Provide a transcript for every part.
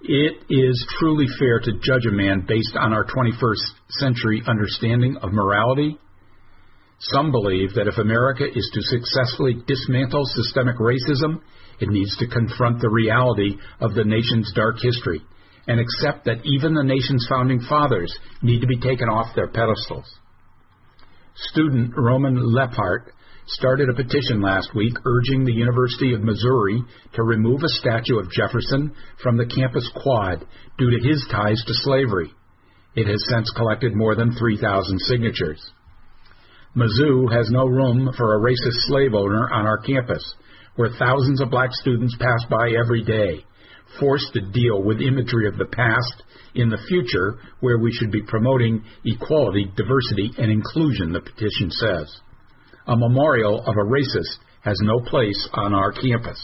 It is truly fair to judge a man based on our 21st century understanding of morality. Some believe that if America is to successfully dismantle systemic racism, it needs to confront the reality of the nation's dark history and accept that even the nation's founding fathers need to be taken off their pedestals. Student Roman Lephart started a petition last week urging the University of Missouri to remove a statue of Jefferson from the campus quad due to his ties to slavery. It has since collected more than 3,000 signatures. Mizzou has no room for a racist slave owner on our campus, where thousands of black students pass by every day, forced to deal with imagery of the past in the future, where we should be promoting equality, diversity, and inclusion, the petition says. A memorial of a racist has no place on our campus.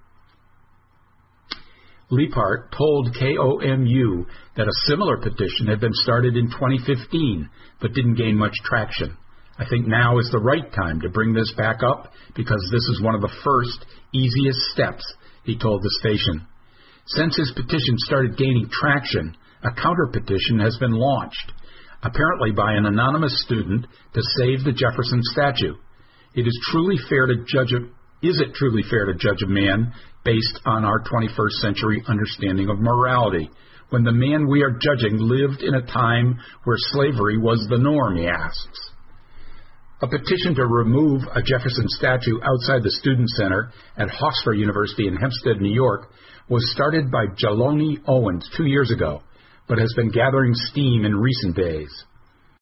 Lephart told KOMU that a similar petition had been started in 2015, but didn't gain much traction. I think now is the right time to bring this back up because this is one of the first, easiest steps, he told the station. Since his petition started gaining traction, a counter-petition has been launched, apparently by an anonymous student, to save the Jefferson statue. Is it truly fair to judge a man based on our 21st century understanding of morality, when the man we are judging lived in a time where slavery was the norm, he asks. A petition to remove a Jefferson statue outside the Student Center at Hofstra University in Hempstead, New York, was started by Jeloni Owens 2 years ago, but has been gathering steam in recent days.